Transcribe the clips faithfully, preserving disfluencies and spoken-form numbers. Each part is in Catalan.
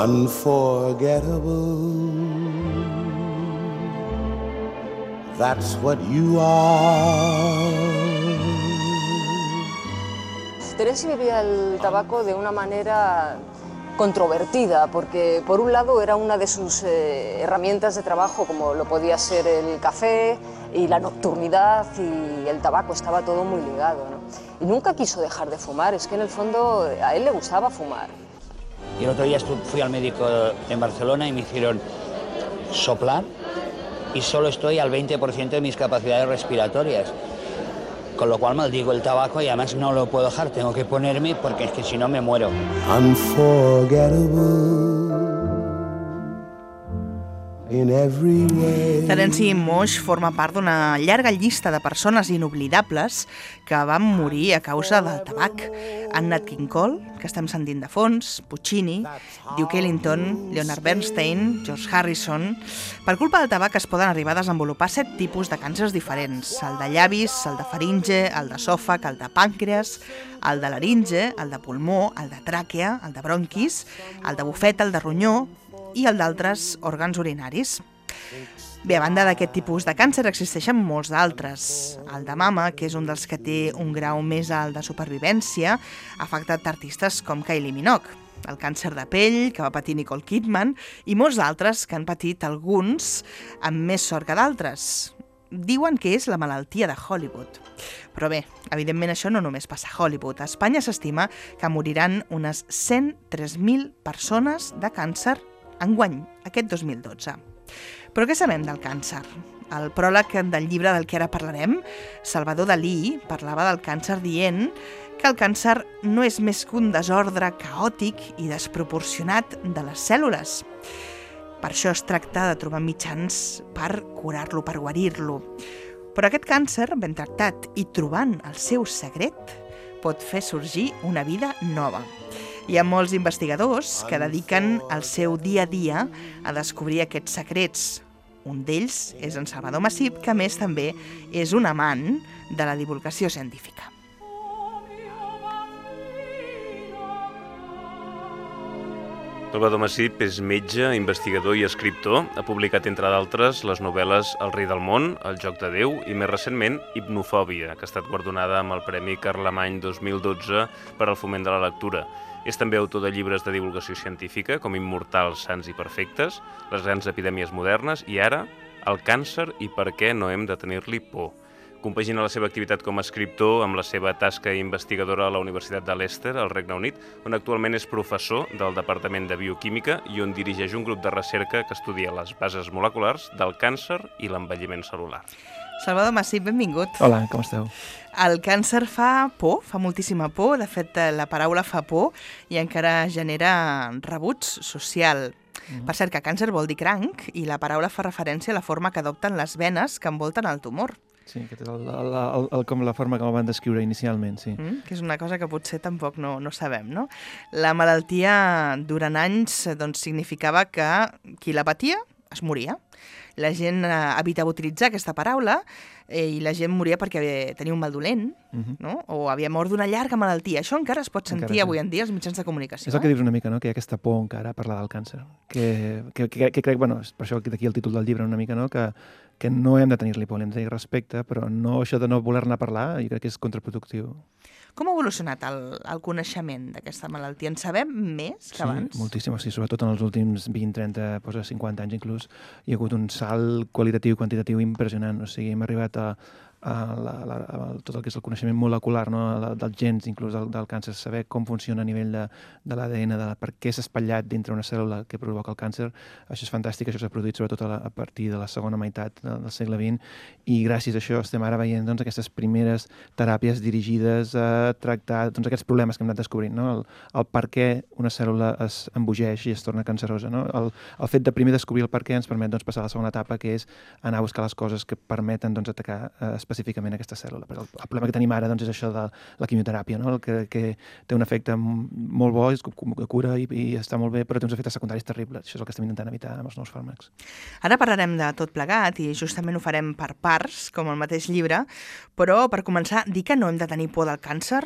unforgettable. That's what you are. Terence vivía el tabaco de una manera controvertida, porque por un lado era una de sus eh, herramientas de trabajo, como lo podía ser el café y la nocturnidad, y el tabaco, estaba todo muy ligado, ¿no? Y nunca quiso dejar de fumar, es que en el fondo a él le gustaba fumar. Y el otro día fui al médico en Barcelona y me hicieron soplar y solo estoy al veinte por ciento de mis capacidades respiratorias. Con lo cual maldigo el tabaco y además no lo puedo dejar, tengo que ponerme porque es que si no me muero. Terence Moix forma part d'una llarga llista de persones inoblidables que van morir a causa del tabac. En Nat King Cole, que estem sentint de fons, Puccini, Duke Ellington, Leonard Bernstein, George Harrison... Per culpa del tabac es poden arribar a desenvolupar set tipus de càncers diferents: el de llavis, el de faringe, el d'esòfag, el de pàncreas, el de laringe, el de pulmó, el de tràquea, el de bronquis, el de bufeta, el de ronyó i el d'altres òrgans urinaris. Bé, a banda d'aquest tipus de càncer existeixen molts d'altres. El de mama, que és un dels que té un grau més alt de supervivència, ha afectat artistes com Kylie Minogue. El càncer de pell, que va patir Nicole Kidman, i molts d'altres que han patit alguns amb més sort que d'altres. Diuen que és la malaltia de Hollywood. Però bé, evidentment això no només passa a Hollywood. A Espanya s'estima que moriran unes cent tres mil persones de càncer enguany, aquest dos mil dotze. Però què sabem del càncer? Al pròleg del llibre del que ara parlarem, Salvador Dalí parlava del càncer dient que el càncer no és més que un desordre caòtic i desproporcionat de les cèl·lules. Per això es tracta de trobar mitjans per curar-lo, per guarir-lo. Però aquest càncer, ben tractat i trobant el seu secret, pot fer sorgir una vida nova. Hi ha molts investigadors que dediquen el seu dia a dia a descobrir aquests secrets. Un d'ells és en Salvador Masip, que a més també és un amant de la divulgació científica. Salvador Masip és metge, investigador i escriptor. Ha publicat, entre d'altres, les novel·les El rei del món, El joc de Déu i, més recentment, Hipnofòbia, que ha estat guardonada amb el Premi Carlemany dos mil dotze per al foment de la lectura. És també autor de llibres de divulgació científica, com Immortals, sants i perfectes, Les grans epidèmies modernes i ara, El càncer i per què no hem de tenir-li por. Compagina la seva activitat com a escriptor amb la seva tasca investigadora a la Universitat de Leicester, al Regne Unit, on actualment és professor del Departament de Bioquímica i on dirigeix un grup de recerca que estudia les bases moleculars del càncer i l'envelliment cel·lular. Salvador Masip, benvingut. Hola, com esteu? El càncer fa por, fa moltíssima por. De fet, la paraula fa por i encara genera rebuig social. Mm-hmm. Per cert, que càncer vol dir cranc i la paraula fa referència a la forma que adopten les venes que envolten el tumor. Sí, aquesta és el, el, el, el, com la forma que el van descriure inicialment, sí. Mm, que és una cosa que potser tampoc no, no sabem, no? La malaltia durant anys doncs, significava que qui la patia es moria. La gent eh, evitava utilitzar aquesta paraula eh, i la gent moria perquè tenia un mal dolent, uh-huh. no? O havia mort d'una llarga malaltia. Això encara es pot sentir encara, sí. avui en dia als mitjans de comunicació. És el que dius una mica, no? Que hi ha aquesta por encara a parlar del càncer. Que, que, que, que crec, bueno, per això d'aquí el títol del llibre una mica, no? Que, que no hem de tenir-li por, hem de tenir respecte, però no, això de no voler-ne parlar jo crec que és contraproductiu. Com ha evolucionat el, el coneixement d'aquesta malaltia? En sabem més que sí, abans? Sí, moltíssim. Sí, sobretot en els últims vint, trenta, cinquanta anys inclús, hi ha hagut un salt qualitatiu i quantitatiu impressionant. O sigui, hem arribat a, a, la, a, a tot el que és el coneixement molecular, no? Dels gens, inclús del, del càncer, saber com funciona a nivell de, de l'A D N, de la, per què s'ha espatllat dintre una cèl·lula que provoca el càncer. Això és fantàstic, això s'ha produït sobretot a, la, a partir de la segona meitat del segle vint i gràcies a això estem ara veient doncs, aquestes primeres teràpies dirigides a tractar doncs, aquests problemes que hem anat descobrint, no? el, el per què una cèl·lula es embogeix i es torna cancerosa. No? El, el fet de primer descobrir el per què ens permet doncs, passar a la segona etapa, que és anar a buscar les coses que permeten doncs, atacar eh, específicament específicament aquesta cèl·lula. Però el, el problema que tenim ara doncs, és això de la quimioteràpia, no? El que, que té un efecte molt bo, és que cura i, i està molt bé, però té uns efectes secundaris terribles. Això és el que estem intentant evitar amb els nous fàrmacs. Ara parlarem de tot plegat i justament ho farem per parts, com el mateix llibre, però per començar, dir que no hem de tenir por del càncer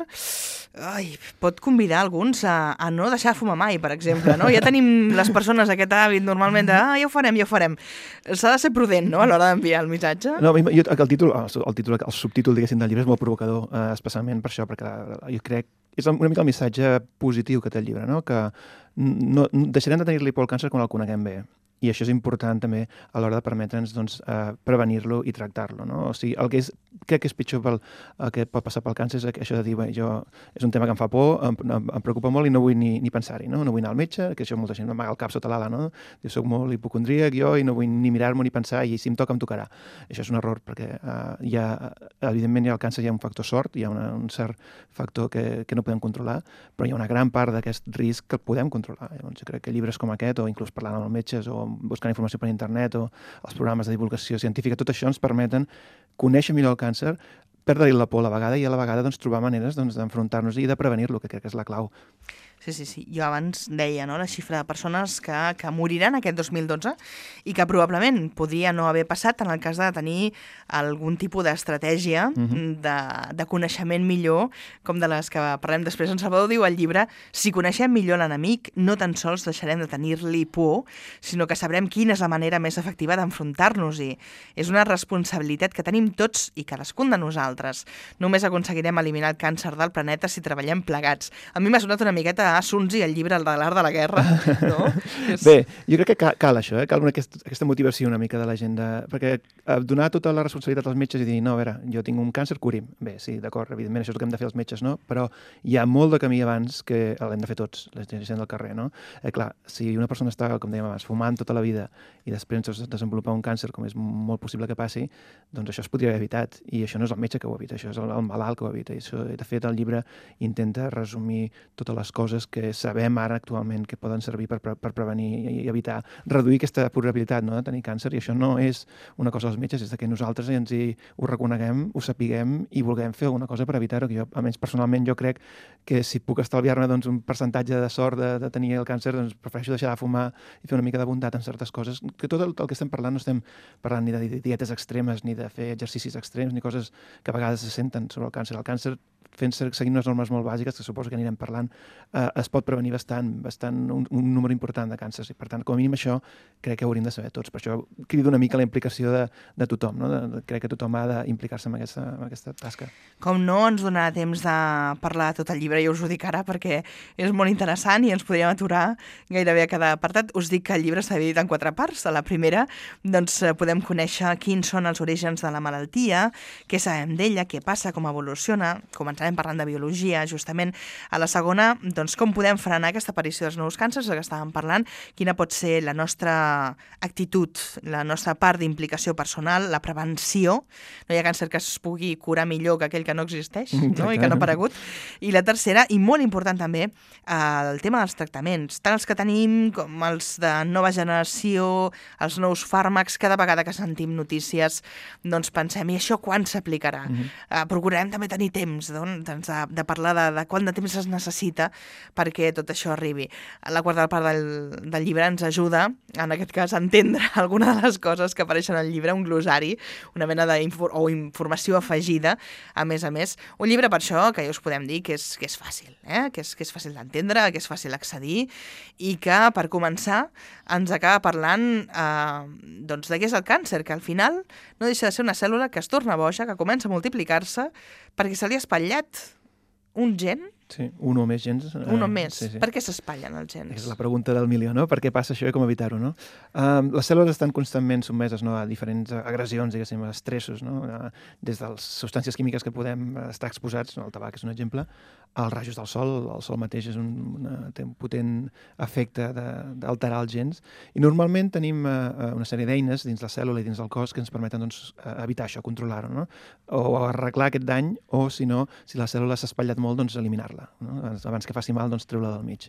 ai, pot convidar alguns a, a no deixar de fumar mai, per exemple. No? Ja tenim les persones aquest hàbit normalment de ah, ja ho farem, ja ho farem. S'ha de ser prudent, no?, a l'hora d'enviar el missatge. No, jo, el títol, el, títol, el subtítol, diguéssim, del llibre és molt provocador, eh, especialment per això, perquè jo crec és una mica el missatge positiu que té el llibre, no? Que no, deixarem de tenir-li por al càncer quan el coneguem bé. I això és important també a l'hora de permetre'ns doncs, eh, prevenir-lo i tractar-lo. No? O sigui, el que és, crec que és pitjor pel, el que pot passar pel càncer és això de dir, bé, jo, és un tema que em fa por, em, em, em preocupa molt i no vull ni, ni pensar-hi, no? No vull anar al metge, que això molta gent m'amaga el cap sota l'ala, no? Jo soc molt hipocondríac jo i no vull ni mirar-m'ho ni pensar i si em toca, em tocarà. Això és un error perquè eh, hi ha, evidentment, hi ha el càncer, hi ha un factor sort, hi ha una, un cert factor que, que no podem controlar, però hi ha una gran part d'aquest risc que el podem controlar. Llavors, jo crec que llibres com aquest, o inclús parlant amb els metges, o buscant informació per internet o els programes de divulgació científica, tot això ens permeten conèixer millor el càncer, perdre-li la por a la vegada i a la vegada doncs, trobar maneres doncs, d'enfrontar-nos i de prevenir-lo, que crec que és la clau. Sí, sí, sí. Jo abans deia, no?, la xifra de persones que, que moriran aquest dos mil dotze i que probablement podria no haver passat en el cas de tenir algun tipus d'estratègia uh-huh. de, de coneixement millor, com de les que parlem després. En Salvador diu al llibre, si coneixem millor l'enemic, no tan sols deixarem de tenir-li por, sinó que sabrem quina és la manera més efectiva d'enfrontar-nos-hi. És una responsabilitat que tenim tots i cadascun de nosaltres. Només aconseguirem eliminar el càncer del planeta si treballem plegats. A mi m'ha sonat una miqueta a Sun Tzu, el llibre de l'art de la guerra, no? Bé, jo crec que cal, cal això, eh? Cal una, aquesta, aquesta motivació una mica de la gent, de, perquè eh, donar tota la responsabilitat als metges i dir, no, a veure, jo tinc un càncer, curim. Bé, sí, d'acord, evidentment, això és el que hem de fer els metges, no? Però hi ha molt de camí abans que l'hem de fer tots, la gent del carrer, no? Eh, clar, si una persona està, com dèiem abans, fumant tota la vida i després es desenvolupa un càncer, com és molt possible que passi, doncs això es podria haver evitat. I això no és el metge que ho evita, això és el, el malalt que ho evita. I això, de fet, el llibre intenta resumir totes les coses que sabem ara actualment que poden servir per, per, per prevenir i evitar, reduir aquesta probabilitat, no?, de tenir càncer, i això no és una cosa dels metges, és que nosaltres ens hi, ho reconeguem, ho sapiguem i vulguem fer alguna cosa per evitar-ho, que jo, almenys personalment, jo crec que si puc estalviar-me doncs, un percentatge de sort de, de tenir el càncer, doncs prefereixo deixar de fumar i fer una mica de bondat en certes coses, que tot el, el que estem parlant no estem parlant ni de dietes extremes, ni de fer exercicis extrems, ni coses que a vegades se senten sobre el càncer. El càncer, fent seguint unes normes molt bàsiques, que suposo que anirem parlant, eh, es pot prevenir bastant, bastant un, un número important de càncers. I, per tant, com a mínim això crec que ho hauríem de saber tots. Per això crido una mica la implicació de, de tothom. No? De, de, crec que tothom ha d'implicar-se en, aquesta, en aquesta tasca. Com no ens donarà temps de parlar tot el llibre, jo us ho dic ara, perquè és molt interessant i ens podríem aturar gairebé a cada apartat. Us dic que el llibre està dividit en quatre parts. A la primera, doncs, podem conèixer quins són els orígens de la malaltia, què sabem d'ella, què passa, com evoluciona, començarem parlant de biologia, justament. A la segona, doncs, com podem frenar aquesta aparició dels nous càncers, que estàvem parlant, quina pot ser la nostra actitud, la nostra part d'implicació personal, la prevenció. No hi ha càncer que es pugui curar millor que aquell que no existeix, no? I que no ha aparegut. I la tercera, i molt important també, el tema dels tractaments, tant els que tenim com els de nova generació, els nous fàrmacs, cada vegada que sentim notícies, doncs pensem, i això quan s'aplicarà? Mm-hmm. Uh, procurarem també tenir temps, doncs, de, de parlar de, de quant de temps es necessita perquè tot això arribi. La quarta part del, del llibre ens ajuda, en aquest cas, a entendre alguna de les coses que apareixen al llibre, un glossari, una mena d'informació afegida, a més a més. Un llibre, per això, que ja us podem dir que és, que és fàcil, eh? que, és, que és fàcil d'entendre, que és fàcil d'accedir i que, per començar, ens acaba parlant eh, doncs, de què és el càncer, que al final no deixa de ser una cèl·lula que es torna boja, que comença a multiplicar-se perquè se li ha espatllat un gen. Sí, un o més gens. Un o més. Sí, sí. Per què s'espatllen els gens? És la pregunta del milió, no? Per què passa això i com evitar-ho, no? Um, les cèl·lules estan constantment sotmeses, no?, a diferents agressions, diguéssim, a estressos, no? Uh, des de les substàncies químiques que podem estar exposats, no? El tabac és un exemple, als rajos del sol, el sol mateix és un, una, té un potent efecte d'alterar els gens, i normalment tenim uh, una sèrie d'eines dins la cèl·lula i dins del cos que ens permeten doncs, evitar això, controlar-ho, no? O arreglar aquest dany, o si no, si la cèl·lula s'ha espatllat molt, doncs eliminar-la. No? Abans que faci mal, doncs treu-la del mig.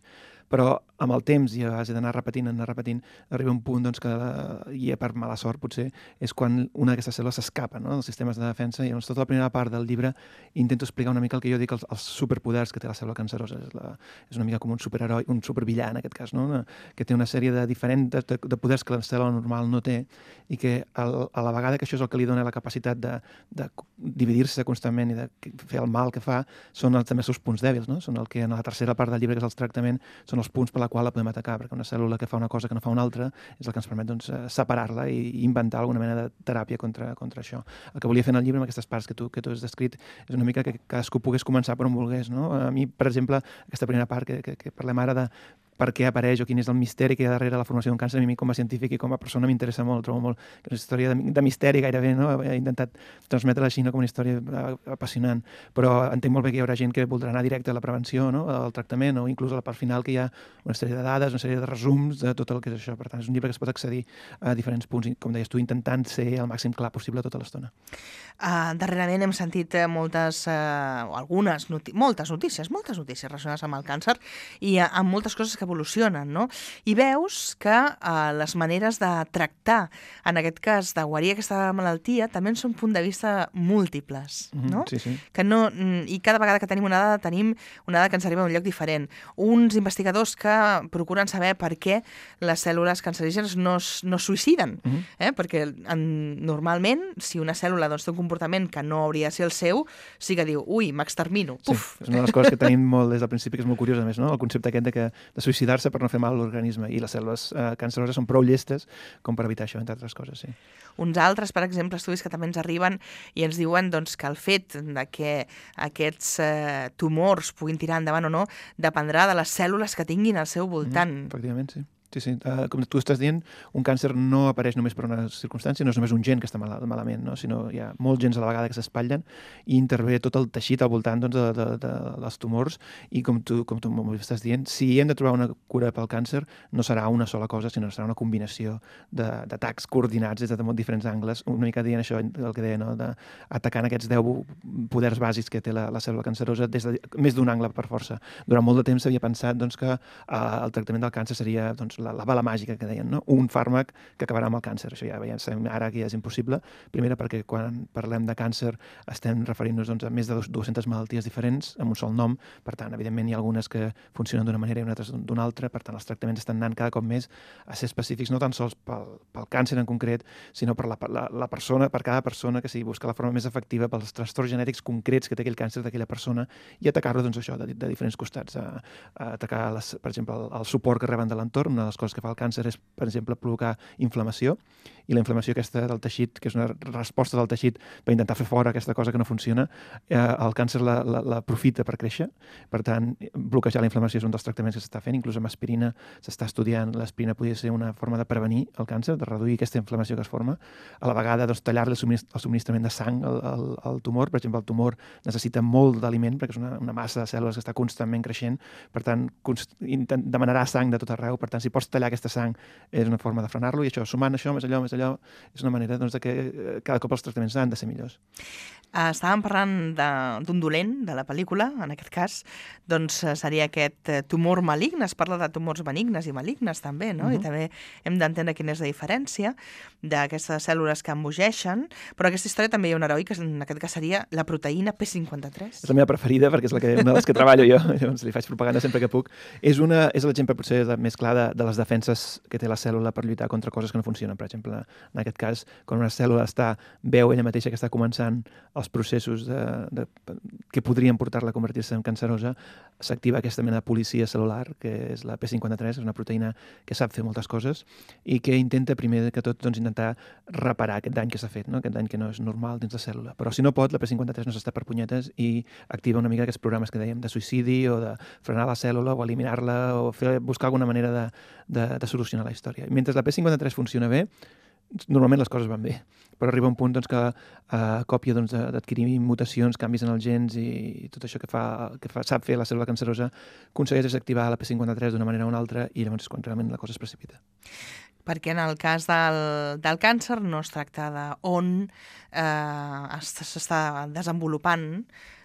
però amb el temps i a base d'anar repetint, anar repetint, arriba un punt doncs, que, i per mala sort potser, és quan una d'aquestes cèl·lules s'escapa, no?, dels sistemes de defensa, i llavors tota la primera part del llibre intento explicar una mica el que jo dic, els, els superpoders que té la cèl·lula cancerosa. És, la, és una mica com un superheroi, un supervillà en aquest cas, no?, una, que té una sèrie de diferents de, de poders que la cèl·lula normal no té, i que el, a la vegada que això és el que li dona la capacitat de, de dividir-se constantment i de fer el mal que fa, són els, també els seus punts dèbils, no? Són el que en la tercera part del llibre, que és el tractament, són els punts per la qual la podem atacar, perquè una cèl·lula que fa una cosa que no fa una altra és el que ens permet doncs, separar-la i inventar alguna mena de teràpia contra, contra això. El que volia fer en el llibre, amb aquestes parts que tu, que tu has descrit, és una mica que cadascú pogués començar per on volgués, no? A mi, per exemple, aquesta primera part que, que, que parlem ara de per què apareix o quin és el misteri que hi ha darrere la formació d'un càncer, a mi com a científic i com a persona m'interessa molt, trobo molt, que és una història de, de misteri gairebé, no? He intentat transmetre-la així, no?, com una història apassionant, però entenc molt bé que hi haurà gent que voldrà anar directe a la prevenció, no?, al tractament, o inclús a la part final, que hi ha una sèrie de dades, una sèrie de resums de tot el que és això. Per tant, és un llibre que es pot accedir a diferents punts, com deies tu, intentant ser el màxim clar possible tota l'estona. Uh, darrerament hem sentit uh, moltes, uh, o algunes, noti moltes notícies, moltes notícies relacionades amb el càncer i uh, amb moltes coses que evolucionen, no? I veus que uh, les maneres de tractar, en aquest cas de guarir aquesta malaltia, també són punt de vista múltiples, no? Mm-hmm, sí, sí. Que no, I cada vegada que tenim una dada, tenim una dada que ens arriba a un lloc diferent. Uns investigadors que procuren saber per què les cèl·lules cancerígenes no es, no es suïciden, mm-hmm. eh? Perquè en, normalment, si una cèl·lula doncs, té un comportament que no hauria de ser el seu, sí que diu, ui, m'extermino, puf! Sí, és una de les coses que tenim molt des del principi, que és molt curiós, a més, no?, el concepte aquest de, que, de suïcidar-se per no fer mal a l'organisme, i les cèl·lules eh, canceroses són prou llestes com per evitar això, entre altres coses, sí. Uns altres, per exemple, estudis que també ens arriben i ens diuen doncs, que el fet de que aquests eh, tumors puguin tirar endavant o no dependrà de les cèl·lules que tinguin al seu voltant. Mm, efectivament, sí. Sí, sí. Uh, com tu estàs dient, un càncer no apareix només per una circumstància, no és només un gen que està mal, malament, no? Sinó hi ha molts gens a la vegada que s'espatllen i intervé tot el teixit al voltant doncs, de, de, de les tumors, i com tu, com tu estàs dient, si hem de trobar una cura pel càncer, no serà una sola cosa, sinó serà una combinació d'atacs coordinats des de molt diferents angles, una mica dient això, el que deia, no? De, atacant aquests deu poders bàsics que té la, la cèl·lula cancerosa des de més d'un angle per força. Durant molt de temps s'havia pensat doncs, que uh, el tractament del càncer seria doncs, la, la bala màgica que deien, no? Un fàrmac que acabarà amb el càncer. Això ja veiem ara que ja és impossible. Primera, perquè quan parlem de càncer estem referint-nos doncs, a més de dues-centes malalties diferents amb un sol nom. Per tant, evidentment hi ha algunes que funcionen d'una manera i altres d'una altra. Per tant, els tractaments estan anant cada cop més a ser específics, no tan sols pel, pel càncer en concret, sinó per la, la, la persona, per cada persona, que sigui buscar la forma més efectiva pels trastorns genètics concrets que té aquell càncer d'aquella persona i atacar-lo doncs, això, de, de diferents costats. A, a atacar, les, per exemple, el, el suport que reben de l'entorn. Una de les coses que fa el càncer és, per exemple, provocar inflamació, i la inflamació aquesta del teixit, que és una resposta del teixit per intentar fer fora aquesta cosa que no funciona, eh, el càncer l'aprofita per créixer. Per tant, bloquejar la inflamació és un dels tractaments que s'està fent, inclús amb aspirina s'està estudiant. L'aspirina podria ser una forma de prevenir el càncer, de reduir aquesta inflamació que es forma. A la vegada, doncs, tallar-li el subministrament de sang al, al, al tumor. Per exemple, el tumor necessita molt d'aliment, perquè és una, una massa de cèl·lules que està constantment creixent, per tant, const demanarà sang de tot arreu. Per tant, si pots tallar aquesta sang, és una forma de frenar-lo, i això, sumant això, més allò, més allò, és una manera doncs, de que cada cop els tractaments han de ser millors. Estàvem parlant d'un dolent de la pel·lícula, en aquest cas, doncs seria aquest tumor maligne. Es parla de tumors benignes i malignes també, no? Uh-huh. I també hem d'entendre quina és la diferència d'aquestes cèl·lules que embogeixen, però aquesta història també hi ha un heroi, que en aquest cas seria la proteïna P cinquanta-tres. És la meva preferida, perquè és la que, una de les que treballo jo, llavors li faig propaganda sempre que puc. És, una, és l'exemple potser més clar de, de les defenses que té la cèl·lula per lluitar contra coses que no funcionen. Per exemple, en aquest cas, quan una cèl·lula està, veu ella mateixa que està començant els processos de, de, que podrien portar-la a convertir-se en cancerosa, s'activa aquesta mena de policia cel·lular, que és la P cinquanta-tres, és una proteïna que sap fer moltes coses i que intenta primer que tot doncs, intentar reparar aquest dany que s'ha fet, no? Aquest dany que no és normal dins la cèl·lula. Però si no pot, la P cinquanta-tres no s'està per punyetes i activa una mica aquests programes que dèiem de suïcidi o de frenar la cèl·lula o eliminar-la o fer, buscar alguna manera de, de, de solucionar la història. Mentre la P cinquanta-tres funciona bé, normalment les coses van bé, però arriba un punt doncs, que a còpia doncs, d'adquirir mutacions, canvis en els gens i tot això que, fa, que fa, sap fer la cèl·lula cancerosa, aconsegueix desactivar la P cinquanta-tres d'una manera o una altra i llavors és quan realment la cosa es precipita. Perquè en el cas del, del càncer no es tracta d'on eh, s'està desenvolupant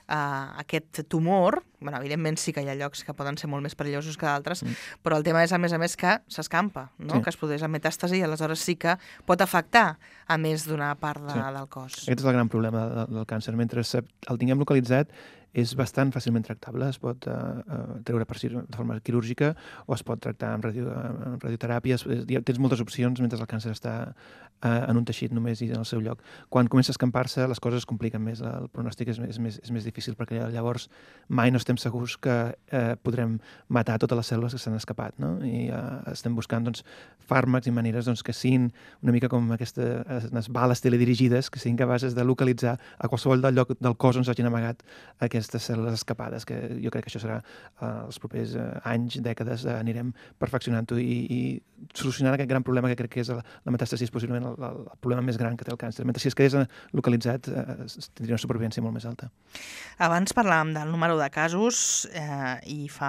uh, aquest tumor. Bueno, evidentment sí que hi ha llocs que poden ser molt més perillosos que d'altres, mm. però el tema és, a més a més, que s'escampa, no? Sí. Que es produeix en metàstasi i aleshores sí que pot afectar a més d'una part de, sí. del cos. Aquest és el gran problema del, del càncer. Mentre el tinguem localitzat, és bastant fàcilment tractable. Es pot uh, uh, treure per si de forma quirúrgica o es pot tractar amb, radio, amb radioteràpia. Tens moltes opcions mentre el càncer està uh, en un teixit només i en el seu lloc. Quan comença a escampar-se, les coses es compliquen més. El pronòstic és, és, més, és més difícil perquè llavors mai no estem segurs que uh, podrem matar totes les cèl·lules que s'han escapat, no? I uh, estem buscant doncs, fàrmacs i maneres doncs, que siguin una mica com aquestes bales teledirigides que siguin capaces de localitzar a qualsevol del lloc del cos on s'hagin amagat aquestes cèl·lules escapades, que jo crec que això serà uh, els propers uh, anys, dècades, uh, anirem perfeccionant-ho i, i solucionant aquest gran problema que crec que és la, la metàstasi, és possiblement el, el, el problema més gran que té el càncer. Mentre si es quedés localitzat, uh, tindria una supervivència molt més alta. Abans parlàvem del número de casos eh, i fa,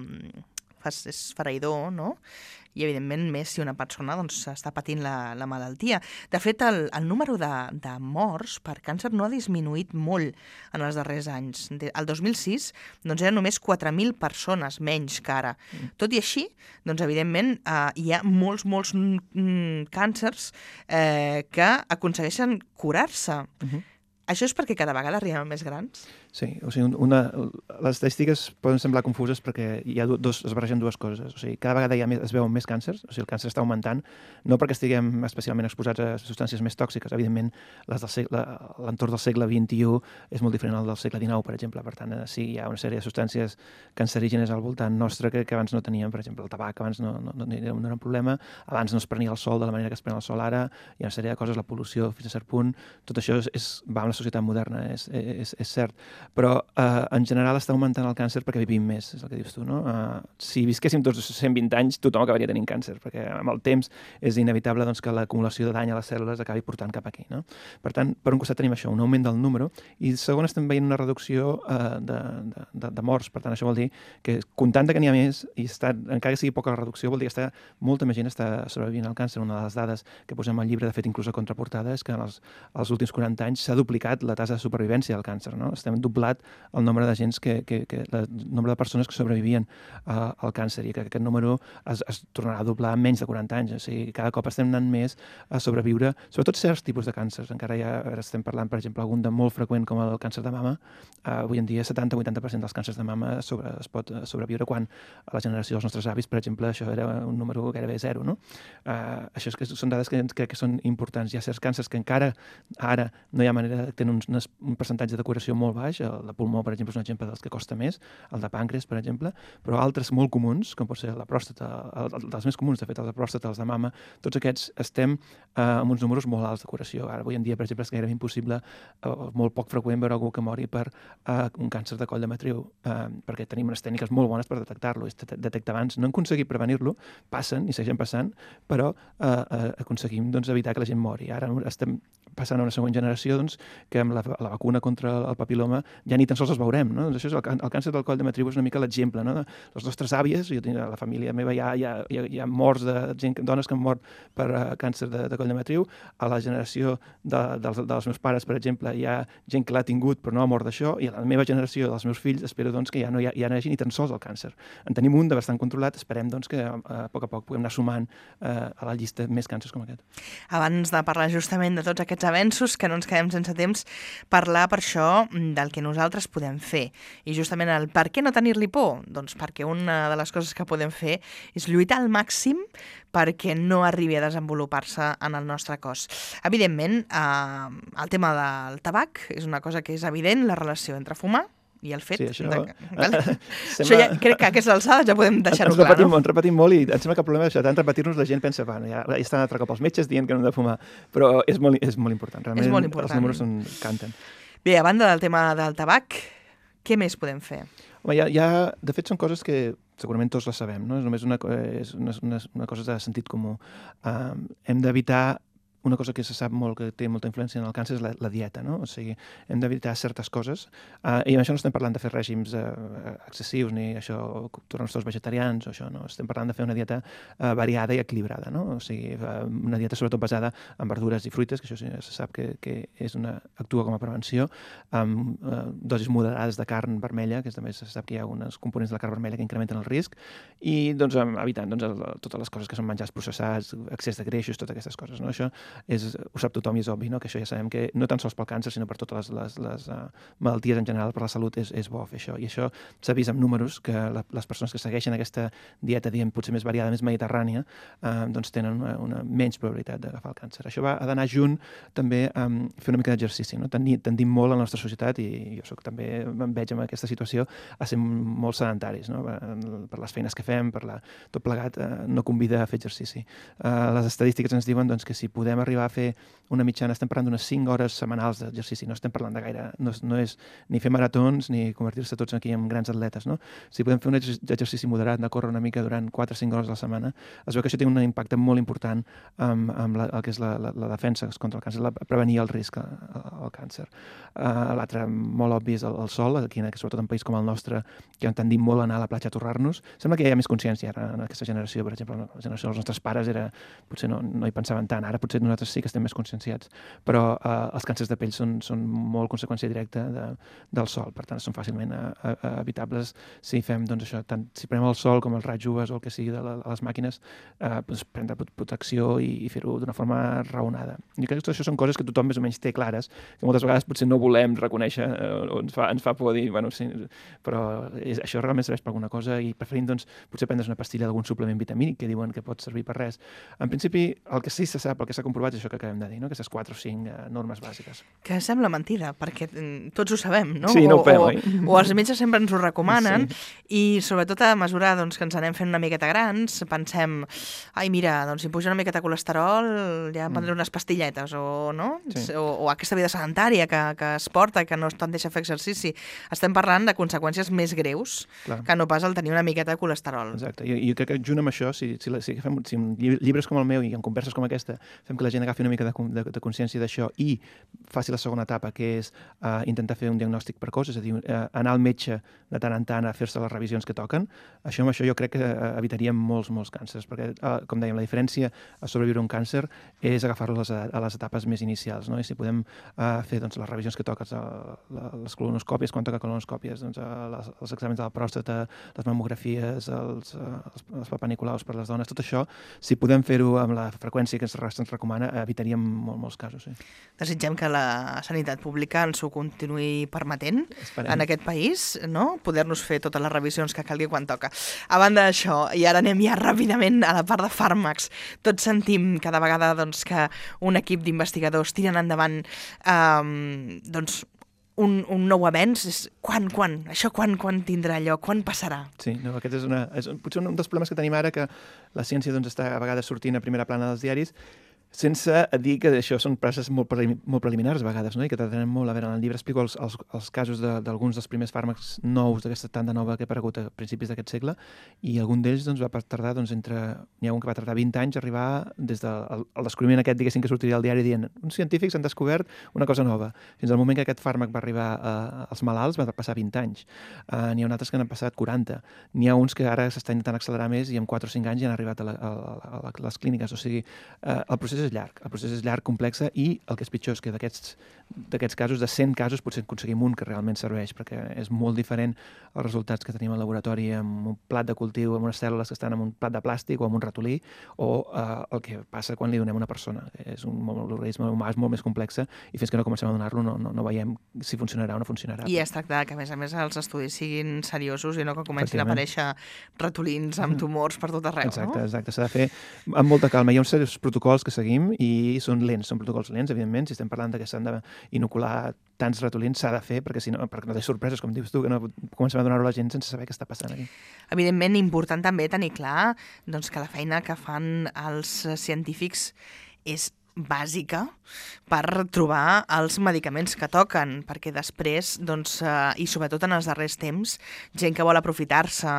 fa és fereïdor, no? I, evidentment, més si una persona doncs, està patint la, la malaltia. De fet, el, el número de, de morts per càncer no ha disminuït molt en els darrers anys. De, el dos mil sis doncs, eren només quatre mil persones menys que ara. Mm. Tot i així, doncs, evidentment, eh, hi ha molts, molts mm, càncers eh, que aconsegueixen curar-se. Mm-hmm. Això és perquè cada vegada arribem més grans? Sí, o sigui, una, les estadístiques poden semblar confuses perquè hi ha dos, es barregen dues coses. O sigui, cada vegada hi ha més, es veuen més càncers, o sigui, el càncer està augmentant, no perquè estiguem especialment exposats a substàncies més tòxiques. Evidentment, les del segle, l'entorn del segle vint-i-u és molt diferent al del segle dinou, per exemple. Per tant, sí, hi ha una sèrie de substàncies cancerígenes al voltant nostre que, que abans no teníem. Per exemple, el tabac abans no, no, no, era, no era un problema, abans no es prenia el sol de la manera que es pren el sol ara, hi ha una sèrie de coses, la pol·lució fins a cert punt, tot això és, és, va a una societat moderna, és, és, és cert. Però eh, en general està augmentant el càncer perquè vivim més, és el que dius tu, no? Eh, si visquéssim tots cent vint anys, tothom acabaria tenint càncer, perquè amb el temps és inevitable doncs, que l'acumulació de dany a les cèl·lules acabi portant cap aquí, no? Per tant, per un costat tenim això, un augment del número, i segon estem veient una reducció eh, de, de, de, de morts. Per tant, això vol dir que comptant que n'hi ha més, i està, encara que sigui poca la reducció, vol dir que està, molta més gent està sobrevivint al càncer. Una de les dades que posem al llibre, de fet, inclús a contraportada, és que en els, els últims quaranta anys s'ha duplicat la tasa de supervivència del càncer, no? Estem doblat el nombre de gens que, que, que el nombre de persones que sobrevivien uh, al càncer, i que aquest número es, es tornarà a doblar en menys de quaranta anys. O sigui, cada cop estem anant més a sobreviure, sobretot certs tipus de càncers. Encara ja estem parlant, per exemple, algun de molt freqüent com el càncer de mama. Uh, avui en dia setanta a vuitanta per cent dels càncers de mama sobre, es pot sobreviure, quan a la generació dels nostres avis, per exemple, això era un número gairebé zero, no? Uh, això és que són dades que crec que són importants. Hi ha certs càncers que encara ara no hi ha manera de tenir un, un percentatge de curació molt baix. El de pulmó, per exemple, és un exemple dels que costa més, el de pàncreas, per exemple, però altres molt comuns, com pot ser la pròstata, el, el, dels més comuns, de fet, el de pròstata, els de mama, tots aquests estem eh, amb uns números molt alts de curació. Ara, avui en dia, per exemple, és gairebé impossible, eh, molt poc freqüent, veure algú que mori per eh, un càncer de coll de matriu, eh, perquè tenim unes tècniques molt bones per detectar-lo, és detectar abans. No hem aconseguit prevenir-lo, passen i segueixen passant, però eh, eh, aconseguim doncs, evitar que la gent mori. Ara estem passant a una següent generació doncs, que amb la, la vacuna contra el papiloma ja ni tan sols els veurem, no? Doncs això és el, el càncer del coll de matriu és una mica l'exemple, no? Les nostres àvies, jo tinc, a la família meva hi ha, hi ha, hi ha, hi ha morts de gent, dones que han mort per uh, càncer de, de coll de matriu. A la generació de, dels, dels meus pares, per exemple, hi ha gent que l'ha tingut però no ha mort d'això, i a la meva generació dels meus fills espero doncs, que ja no hi, ha, ja no hi hagi ni tan sols el càncer. En tenim un de bastant controlat, esperem doncs, que uh, a poc a poc puguem anar sumant uh, a la llista més càncers com aquest. Abans de parlar justament de tots aquests avenços, que no ens quedem sense temps, parlar per això del que nosaltres podem fer. I justament el per què no tenir-li por? Doncs perquè una de les coses que podem fer és lluitar al màxim perquè no arribi a desenvolupar-se en el nostre cos. Evidentment, eh, el tema del tabac és una cosa que és evident, la relació entre fumar i el fet... Sí, això... De... Vale? Sembla... Això ja, crec que a aquesta alçada ja podem deixar-ho clar, repetim, no? Ens repetim molt i em sembla que el problema és això, tant repetir-nos la gent pensa, bueno, ja, ja estan altre cop els metges dient que no hem de fumar, però és molt, és molt important. Realment és molt important. Els números són, canten. Bé, a banda del tema del tabac, què més podem fer? Home, ja, ja, de fet, són coses que segurament tots les sabem, no? És només una, és una, una, una cosa de sentit comú. Um, hem d'evitar una cosa que se sap molt, que té molta influència en el càncer, és la, la dieta, no? O sigui, hem d'evitar certes coses, uh, i amb això no estem parlant de fer règims uh, excessius, ni això, tornar-nos tots vegetarians, o això, no? Estem parlant de fer una dieta uh, variada i equilibrada, no? O sigui, uh, una dieta sobretot basada en verdures i fruites, que això sí, se sap que, que és una, actua com a prevenció, amb uh, dosis moderades de carn vermella, que també se sap que hi ha uns components de la carn vermella que incrementen el risc, i doncs, evitant doncs, el, totes les coses que són menjars processats, excés de greixos, totes aquestes coses, no? Això és, ho sap tothom i és obvi, no? Que això ja sabem que no tan sols pel càncer, sinó per totes les, les, les uh, malalties en general, per la salut és, és bo fer això. I això s'ha vist amb números que la, les persones que segueixen aquesta dieta, diguem, potser més variada, més mediterrània, uh, doncs tenen una, una menys probabilitat d'agafar el càncer. Això va, ha d'anar junt també a um, fer una mica d'exercici, no? Tendim, tendim molt a la nostra societat, i jo soc, també em veig en aquesta situació a ser molt sedentaris, no? Per les feines que fem, per la, tot plegat, uh, no convida a fer exercici. Uh, les estadístiques ens diuen doncs, que si podem arribar a fer una mitjana, estem parlant d'unes cinc hores setmanals d'exercici, no estem parlant de gaire, no, no és ni fer maratons ni convertir-se tots aquí en grans atletes, no? Si podem fer un exercici moderat, de córrer una mica durant quatre o cinc hores a la setmana, es veu que això té un impacte molt important amb, amb la, el que és la, la, la defensa contra el càncer, la, prevenir el risc al, al càncer. Uh, L'altre molt obvi és el, el sol, aquí, sobretot en un país com el nostre, que en tendim molt a anar a la platja a torrar-nos. Sembla que hi ha més consciència ara en aquesta generació, per exemple, la generació dels nostres pares era, potser no, no hi pensaven tant, ara potser nosaltres sí que estem més conscienciats, però uh, els càncers de pell són, són molt conseqüència directa de, del sol, per tant són fàcilment uh, uh, evitables si fem doncs, això, tant si prenem el sol com els raigs U V o el que sigui de la, les màquines, uh, doncs, prendre protecció i, i fer-ho d'una forma raonada. I crec que això són coses que tothom més o menys té clares, que moltes vegades potser no volem reconèixer, uh, o ens fa, ens fa por dir, bueno, sí, però és, això realment serveix per alguna cosa, i preferim doncs, potser prendre's una pastilla d'algun suplement vitamínic que diuen que pot servir per res. En principi, el que sí se sap, el que s'ha comprovat és això que acabem de dir, no? Aquestes quatre o cinc uh, normes bàsiques. Que sembla mentida, perquè tots ho sabem, no? Sí, no ho fem, o, oi? O els metges sempre ens ho recomanen, sí. I sobretot a mesura doncs, que ens anem fent una miqueta grans, pensem, ai, mira, doncs si puja una miqueta colesterol, ja em prendré unes pastilletes, o, no? Sí. o, o aquesta vida sedentària que, que es porta, que no te'n deixa fer exercici. Estem parlant de conseqüències més greus Clar. Que no pas el tenir una miqueta de colesterol. Exacte, i, i crec que junt amb això, si, si, si, fem, si en llibres com el meu i en converses com aquesta fem que la gent agafi una mica de, de, de consciència d'això i faci la segona etapa, que és uh, intentar fer un diagnòstic precoç, és a dir, uh, anar al metge de tant en tant a fer-se les revisions que toquen, això amb això jo crec que uh, evitaríem molts, molts càncers, perquè, uh, com dèiem, la diferència a sobreviure un càncer és agafar-lo a, a les etapes més inicials, no? I si podem uh, fer doncs, les revisions que toques, uh, les colonoscòpies, quan toca colonoscòpies, doncs, uh, les, els exàmens de la pròstata, les mamografies, els, uh, els, els papanicolaus per les dones, tot això, si podem fer-ho amb la freqüència que ens, ens recomana, evitaríem molt, molts casos. Sí. Desitgem que la sanitat pública ens ho continuï permetent Esperem. En aquest país, no? Poder-nos fer totes les revisions que calgui quan toca. A banda d'això, i ara anem ja ràpidament a la part de fàrmacs, tots sentim cada vegada doncs, que un equip d'investigadors tiren endavant eh, doncs, un, un nou avenç. És quan, quan? Això quan, quan tindrà lloc? Quan passarà? Sí, no, aquest és, una, és potser un dels problemes que tenim ara, que la ciència doncs, està a vegades sortint a primera plana dels diaris, sense dir que això són passes molt, prelim molt preliminars a vegades, no? I que tardaran molt. A veure, en el llibre explico els, els, els casos d'alguns de, dels primers fàrmacs nous d'aquesta tanda nova que ha aparegut a principis d'aquest segle, i algun d'ells doncs, va tardar doncs, entre... N'hi ha un que va tardar vint anys a arribar des del de, descobriment aquest, diguéssim, que sortiria al diari dient uns científics han descobert una cosa nova. Fins al moment que aquest fàrmac va arribar a, als malalts va passar vint anys. Uh, N'hi ha altres que n'han passat quaranta. N'hi ha uns que ara s'està intentant accelerar més i en quatre o cinc anys ja han arribat a, la, a, a les clíniques. O sigui, uh, el procés és llarg, el procés és llarg, complex, i el que és pitjor és que d'aquests casos, de cent casos, potser aconseguim un que realment serveix, perquè és molt diferent els resultats que tenim al laboratori amb un plat de cultiu, amb unes cèl·lules que estan en un plat de plàstic o amb un ratolí, o uh, el que passa quan li donem a una persona. És un l'organisme humà és molt més complex, i fins que no comencem a donar-lo no, no, no veiem si funcionarà o no funcionarà. I es tracta que, a més a més, els estudis siguin seriosos i no que comencin a aparèixer ratolins amb tumors per tot arreu, exacte, no? Exacte, s'ha de fer amb molta calma. Hi ha uns certs protocols que seguim i són lents, són protocols lents, evidentment. Si estem parlant de que s'han d'inocular tants ratolins, s'ha de fer, perquè si no, perquè no té sorpreses, com dius tu, que no comencem a donar-ho a la gent sense saber què està passant aquí. Evidentment, important també tenir clar doncs, que la feina que fan els científics és bàsica per trobar els medicaments que toquen, perquè després, doncs, eh, i sobretot en els darrers temps, gent que vol aprofitar-se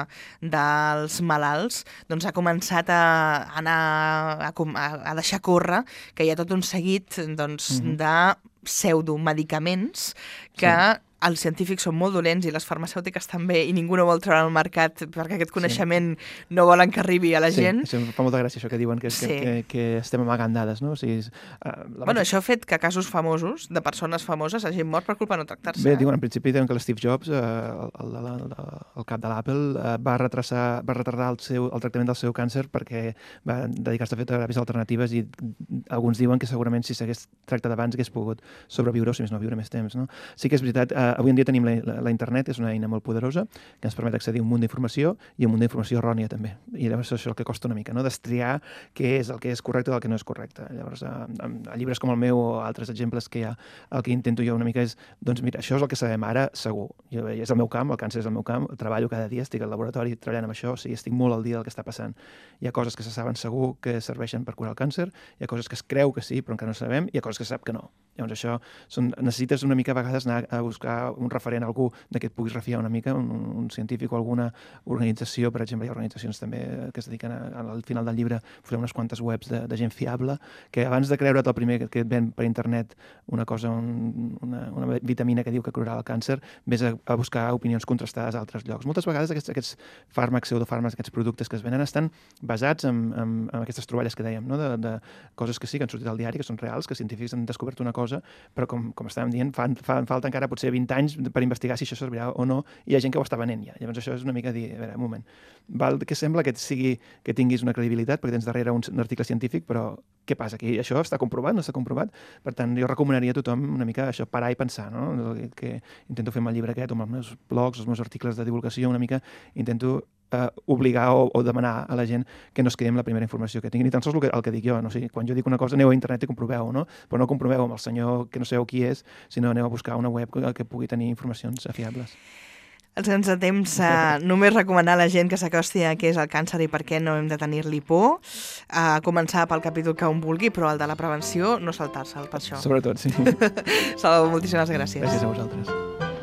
dels malalts, doncs ha començat a anar a, a, a deixar córrer que hi ha tot un seguit, doncs, mm-hmm. de pseudomedicaments que sí. Els científics són molt dolents i les farmacèutiques també, i ningú no vol treure al mercat perquè aquest coneixement sí. no volen que arribi a la sí, gent. Sí, fa molta gràcia això que diuen, que, sí. que, que, que estem amagant dades, no? O sigui, és, uh, la bueno, això ha fet que casos famosos, de persones famoses, hagin mort per culpa de no tractar-se. Bé, eh? diuen, en principi diuen que l'Steve Jobs, uh, el, el, el, el cap de l'Apple, uh, va, retrasar, va retardar el, seu, el tractament del seu càncer perquè va dedicar-se a fer teràpies alternatives, i alguns diuen que segurament si s'hagués tractat abans hagués pogut sobreviure, o si més no, viure més temps, no? Sí que és veritat, uh, avui en dia tenim la, la, la internet, és una eina molt poderosa que ens permet accedir a un munt d'informació i a un munt d'informació errònia també. I llavors això és el que costa una mica, no? Destriar què és el que és correcte i el que no és correcte. Llavors, a, a, a llibres com el meu o altres exemples que hi ha, el que intento jo una mica és, doncs mira, això és el que sabem ara segur. Jo, és el meu camp, el càncer és el meu camp, treballo cada dia, estic al laboratori treballant amb això, o sigui, estic molt al dia del que està passant. Hi ha coses que se saben segur que serveixen per curar el càncer, hi ha coses que es creu que sí, però encara no sabem, hi ha coses que se sap que no. Llavors això, són, necessites una mica a vegades anar a buscar un referent, algú de què et puguis refiar una mica, un, un científic o alguna organització. Per exemple, hi ha organitzacions també que es dediquen a, al final del llibre, posem unes quantes webs de, de gent fiable, que abans de creure't el primer que, que et ven per internet una cosa, un, una, una vitamina que diu que curarà el càncer, vés a, a buscar opinions contrastades a altres llocs. Moltes vegades aquests, aquests fàrmacs, pseudofàrmacs, aquests productes que es venen estan basats en, en, en aquestes troballes que dèiem, no? de, de coses que sí, que han sortit al diari, que són reals, que científics han descobert una cosa, però com, com estàvem dient, fan, fan falta encara potser vint anys per investigar si això servirà o no, i hi ha gent que ho està venent ja. Llavors això és una mica dir, a veure, un moment, val que sembla que sigui que tinguis una credibilitat perquè tens darrere un, un article científic, però què passa aquí? Això està comprovat, no està comprovat? Per tant, jo recomanaria a tothom una mica això, parar i pensar, no? El que intento fer amb el llibre aquest, o amb els meus blogs, els meus articles de divulgació, una mica intento eh, obligar o, o demanar a la gent que no es quedi amb la primera informació que tinguin. Ni tan sols el que, el que dic jo, no? O sigui, quan jo dic una cosa, aneu a internet i comproveu, no? Però no comproveu amb el senyor que no sabeu qui és, sinó aneu a buscar una web que, que pugui tenir informacions fiables. Els sense temps, eh, només recomanar a la gent que s'acosti a què és el càncer i per què no hem de tenir-li por, a eh, començar pel capítol que un vulgui, però el de la prevenció no saltar-se'l per això. Sobretot, sí. Salvador, moltíssimes gràcies. Gràcies a vosaltres.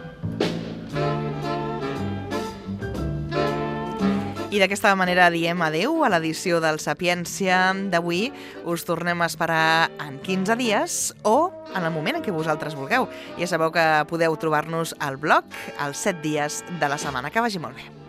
I d'aquesta manera diem adeu a l'edició del Sapiència d'avui. Us tornem a esperar en quinze dies o en el moment en què vosaltres vulgueu. Ja sabeu que podeu trobar-nos al blog els set dies de la setmana. Que vagi molt bé.